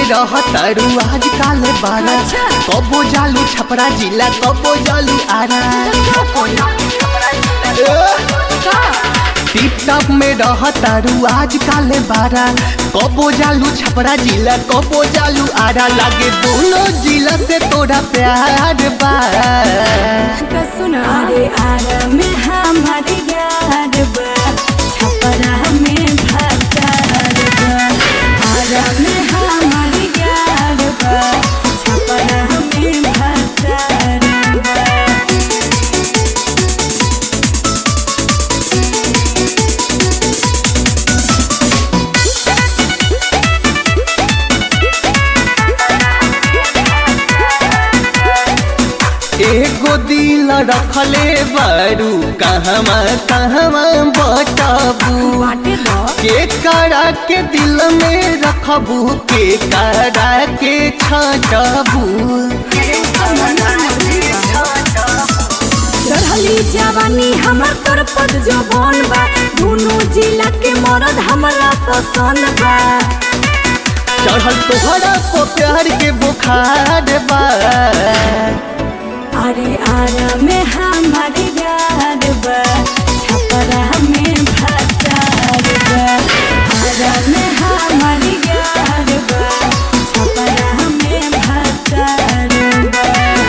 में रहतारू आज काले बारा कबो जालू छपरा जिला कबो जालू आरा टिप टॉप में रहतारू आज काले बारा कबो जालू छपरा जिला कबो जालू आरा लागे दोनों जिला से तोरा प्यार बा सुना रे आरा में हमारे यार बा छपरा में भतार बा आरा में हमारे यार बा छपरा में भतार बा एगो दिल रखले बारू कहवा कहवा बताबू बाटे दो के करा के दिल में रखबू के करा के छाटबू चढ़ली जवानी हमर तोर पद जो बन बा दोनों जिला के मरद हमरा पसंद बा चढ़ल तोहरा को प्यार के बुखार बा अरे आरा में हमारे यार बा छपरा में भतार बा आरा में हमारे यार बा छपरा में भतार बा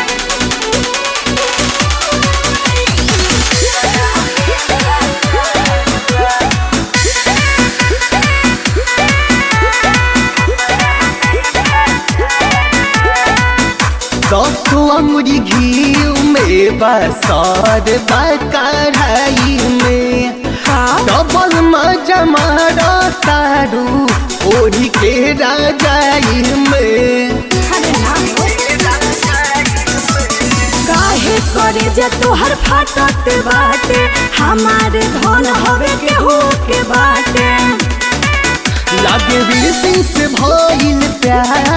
दसो अमरी घी में बसर बा कढ़ाई में डबल मजा मारा तारू ओढ़ी के राजाई में काहे करे जे तोहर फाटत बाटे हमारे धन हवे केहू के बाटे लागे विषय से भइल प्यार